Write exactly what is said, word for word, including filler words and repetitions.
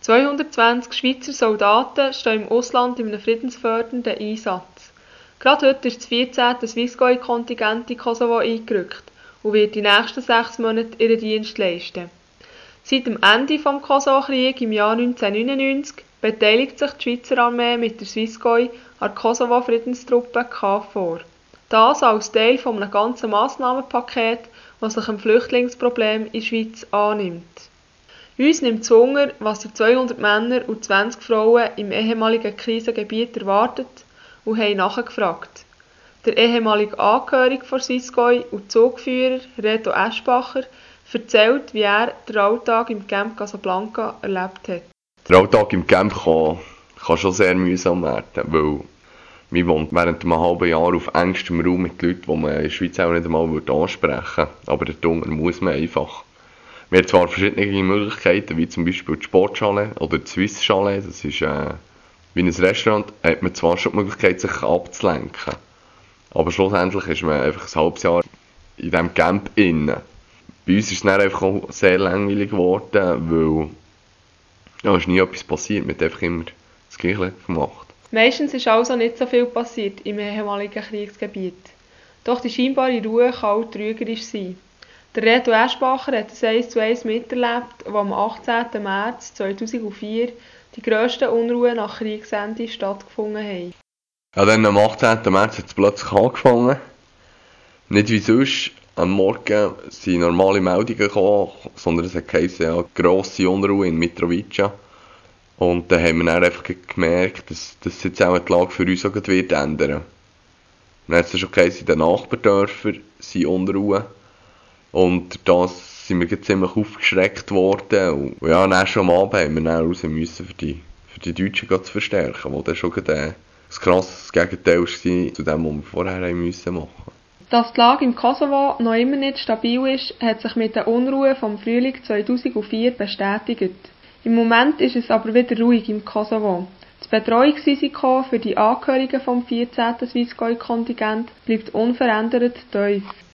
zweihundertzwanzig Schweizer Soldaten stehen im Ausland in einem friedensfördernden Einsatz. Gerade heute ist das vierzehnte Swisscom-Kontingent in Kosovo eingerückt und wird die nächsten sechs Monate ihren Dienst leisten. Seit dem Ende des Kosovo-Kriegs im Jahr neunzehnhundertneunundneunzig beteiligt sich die Schweizer Armee mit der Swisscom an der Kosovo-Friedenstruppe K F O R. Das als Teil eines ganzen Massnahmenpakets, das sich dem Flüchtlingsproblem in der Schweiz annimmt. Uns nimmt es Wunder, was die zweihundert Männer und zwanzig Frauen im ehemaligen Krisengebiet erwartet, und haben nachgefragt. Der ehemalige Angehörige der Swisscom und Zugführer Reto Eschbacher erzählt, wie er den Alltag im Camp Casablanca erlebt hat. Der Alltag im Camp kann, kann schon sehr mühsam werden, weil man wohnt während einem halben Jahr auf engstem Raum mit Leuten, die man in der Schweiz auch nicht einmal ansprechen würde. Aber dort unten muss man einfach. Wir haben zwar verschiedene Möglichkeiten, wie zum Beispiel die Sportschale oder die Swiss-Schale, das ist äh, wie ein Restaurant, hat man zwar schon die Möglichkeit, sich abzulenken. Aber schlussendlich ist man einfach ein halbes Jahr in diesem Camp innen. Bei uns ist es dann einfach auch sehr langweilig geworden, weil ja, ist nie etwas passiert, man hat einfach immer das Gleiche gemacht. Meistens ist also nicht so viel passiert im ehemaligen Kriegsgebiet. Doch die scheinbare Ruhe kann auch trügerisch sein. Der Reto Eschbacher hat es eins zu eins miterlebt, wo am achtzehnten März zweitausendvier die grössten Unruhen nach Kriegsende stattgefunden haben. Ja, dann am achtzehnten März hat es plötzlich angefangen. Nicht wie sonst, am Morgen sind normale Meldungen gekommen, sondern es hat geheißen, ja, grosse Unruhe in Mitrovica. Und dann haben wir dann einfach gemerkt, dass das jetzt auch die Lage für uns auch wird ändern. Dann hat es schon geheißen, in den Nachbardörfern sind Unruhe. Und da sind wir ziemlich aufgeschreckt worden. Und ja, dann schon am Abend haben wir dann raus müssen, für die, für die Deutschen zu verstärken, wo dann schon ein krasses Gegenteil war zu dem, was wir vorher machen mussten. Dass die Lage im Kosovo noch immer nicht stabil ist, hat sich mit der Unruhe vom Frühling zweitausendvier bestätigt. Im Moment ist es aber wieder ruhig im Kosovo. Das Bedrohungsrisiko für die Angehörigen vom vierzehnten Swisscom-Kontingent bleibt unverändert tief.